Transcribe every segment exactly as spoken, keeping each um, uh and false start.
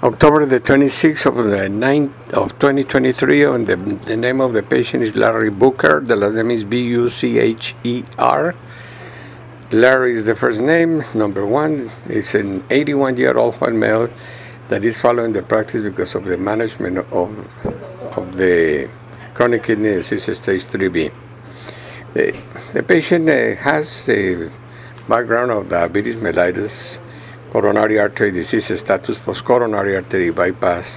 October the twenty-sixth of the ninth of twenty twenty-three, and the, the name of the patient is Larry Booker. The last name is B U C H E R. Larry is the first name. Number one, it's an eighty-one-year-old white male that is following the practice because of the management of of the chronic kidney disease stage three B. The, the patient uh, has a background of diabetes mellitus, coronary artery disease status, post-coronary artery bypass,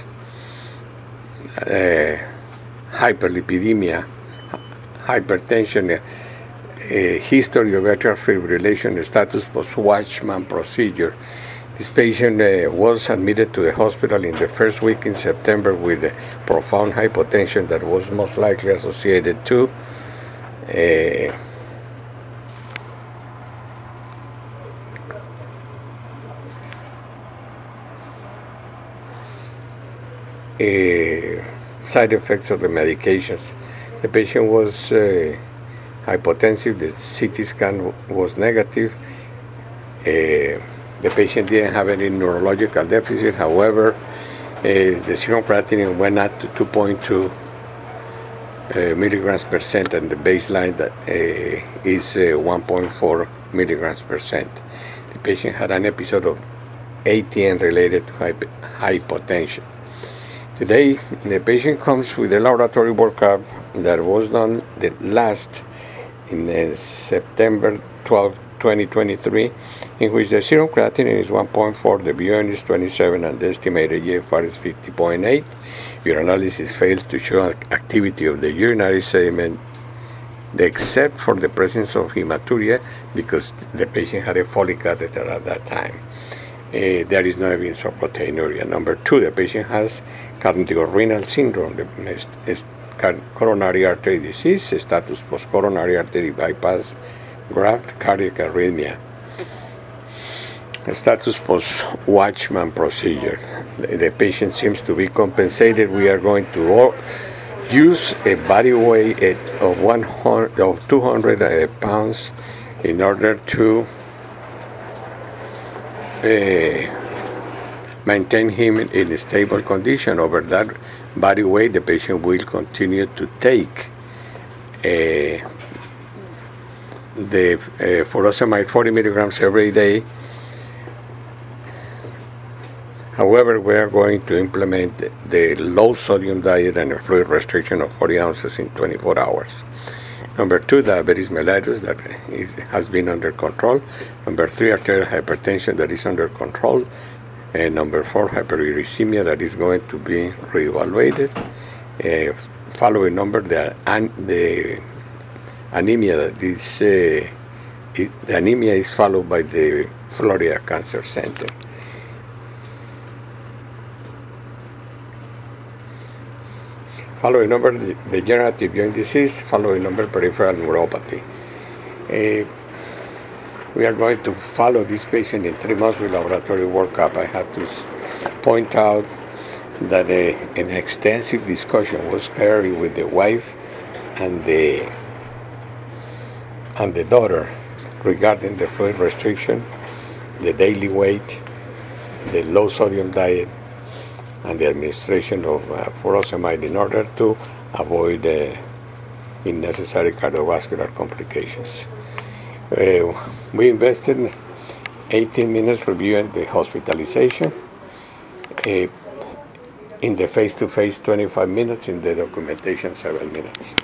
uh, hyperlipidemia, hypertension, a history of atrial fibrillation status, post-Watchman procedure. This patient uh, was admitted to the hospital in the first week in September with a profound hypotension that was most likely associated to uh, Uh, side effects of the medications. The patient was uh, hypotensive, the C T scan w- was negative. Uh, the patient didn't have any neurological deficit, however, uh, the serum creatinine went up to two point two uh, milligrams per cent, and the baseline that, uh, is uh, one point four milligrams per cent. The patient had an episode of A T M related to hyp- hypotension. Today, the patient comes with a laboratory workup that was done the last in uh, September twelfth, twenty twenty-three, in which the serum creatinine is one point four, the B U N is twenty-seven, and the estimated G F R is fifty point eight. Urinalysis fails to show activity of the urinary sediment except for the presence of hematuria because the patient had a Foley catheter at that time. Uh, there is no evidence of proteinuria. Number two, the patient has cardiorenal syndrome, the is, is coronary artery disease, status post-coronary artery bypass, graft, cardiac arrhythmia, status post-Watchman procedure. The, the patient seems to be compensated. We are going to all use a body weight of one hundred, of two hundred uh, pounds in order to Uh, maintain him in a stable condition. Over that body weight, the patient will continue to take uh, the uh, furosemide forty milligrams every day. However, we are going to implement the low sodium diet and a fluid restriction of forty ounces in twenty-four hours. Number two, diabetes mellitus that is, has been under control. Number three, arterial hypertension that is under control. And number four, hyperuricemia that is going to be reevaluated. Uh, following number, the, an, the anemia that is, uh, it, the anemia is followed by the Florida Cancer Center. Following number, the degenerative joint disease. Following number, peripheral neuropathy. Uh, we are going to follow this patient in three months with laboratory workup. I have to point out that uh, an extensive discussion was carried with the wife and the and the daughter regarding the fluid restriction, the daily weight, the low sodium diet, and the administration of uh, furosemide in order to avoid uh, unnecessary cardiovascular complications. Uh, we invested eighteen minutes reviewing the hospitalization, uh, in the face-to-face twenty-five minutes, in the documentation seven minutes.